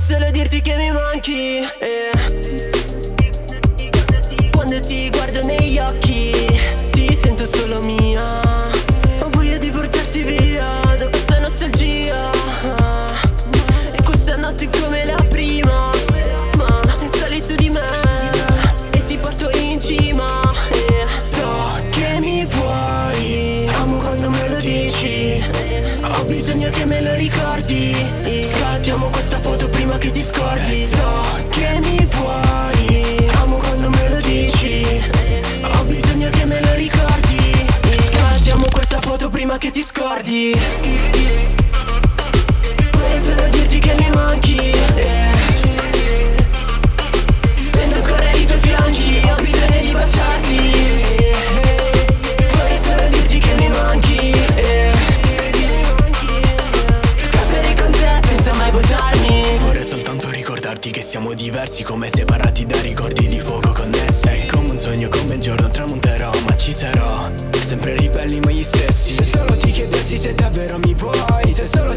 solo dirti che mi manchi, quando ti guardo negli occhi ti sento solo mia. Ho voglia di portarti via da questa nostalgia. E questa notte è come la prima, ma sali su di me e ti porto in cima. So che mi vuoi, amo quando me lo dici, ho bisogno che me lo ricordi. Scattiamo questa foto prima che ti scordi. So che mi vuoi, amo quando me lo dici, ho bisogno che me lo ricordi. Scattiamo questa foto prima che ti scordi. Vorrei solo dirti che mi manchi, sento ancora i tuoi fianchi, ho bisogno di baciarti. Vorrei solo dirti che mi manchi, scapperei con te senza mai voltarmi. Vorrei soltanto ricordarti che siamo diversi, come separati da ricordi di fuoco connesse. È come un sogno, come il giorno tramonterò, ma ci sarò, sempre ribelli ma gli stessi. Se solo ti chiedessi se davvero mi vuoi, se solo